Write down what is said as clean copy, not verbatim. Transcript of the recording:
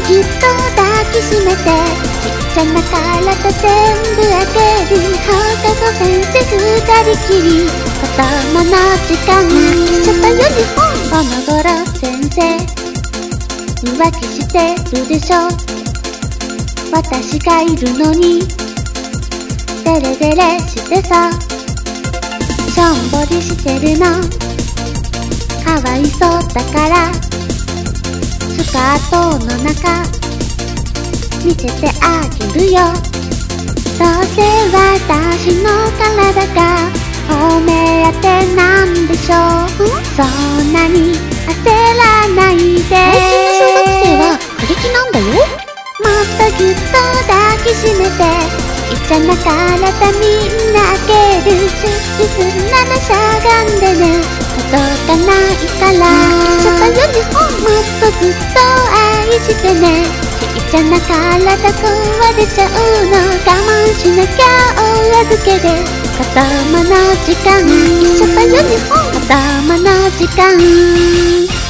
ぎゅっと抱きしめて、ちっちゃな体全部あげる。放課後先生二人きり、子供の時間。一緒とユニフォーム。この頃先生浮気してるでしょ。私がいるのにデレデレしてさ、しょんぼりしてるのかわいそうだから、スカートの中見せてあげるよ。どうせ私の体が褒め合ってなんでしょう。そんなに焦らないで。 最近の小学生は過激なんだよ。 もっとぎゅっと抱きしめて、ちっちゃな体みんなあげる。チュッチするならしゃがんでね、届かないから。ちょっとユニフォーム。もっとずっと愛してね、ちっちゃな体壊れちゃうの。我慢しなきゃお預けで、子供の時間。一緒とユニフォーム。子供の時間。